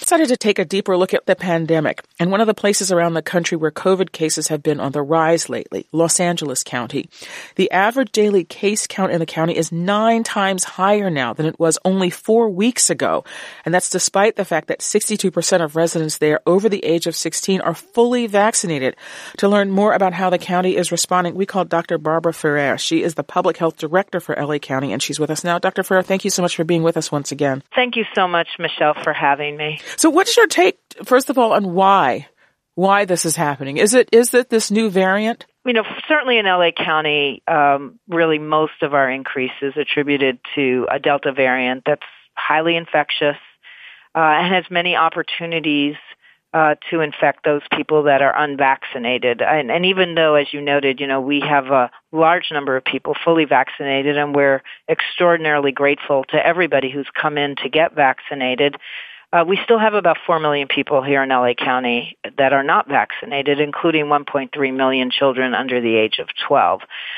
decided to take a deeper look at the pandemic, and one of the places around the country where COVID cases have been on the rise lately, Los Angeles County. The average daily case count in the county is 9 times higher now than it was only 4 weeks ago, and that's despite the fact that 62% of residents there over the age of 16 are fully vaccinated. To learn more about how the county is responding, we called Dr. Barbara Ferrer. She is the Public Health Director for LA County, and she's with us now. Dr. Ferrer, thank you so much for being with us once again. Thank you so much, Michelle, for having me. So what's your take, first of all, on why this is happening? Is it this new variant? Certainly in LA County, really most of our increase is attributed to a Delta variant that's highly infectious and has many opportunities to infect those people that are unvaccinated. And even though, as you noted, we have a large number of people fully vaccinated, and we're extraordinarily grateful to everybody who's come in to get vaccinated, we still have about 4 million people here in LA County that are not vaccinated, including 1.3 million children under the age of 12.